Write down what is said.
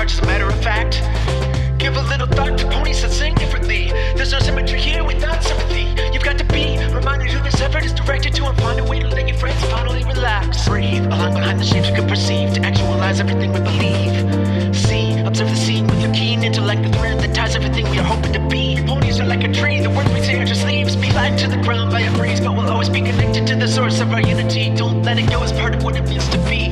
just a matter of fact. Give a little thought to ponies that sing differently. There's no symmetry here without sympathy. You've got to be reminded who this effort is directed to, and find a way to let your friends finally relax. Breathe, along behind the shapes we can perceive, to actualize everything we believe. See, observe the scene with your keen intellect, the thread that ties everything we are hoping to be. Ponies are like a tree, the words we say are just leaves. Be light to the ground by a breeze, but we'll always be connected to the source of our unity. Don't let it go as part of what it means to be.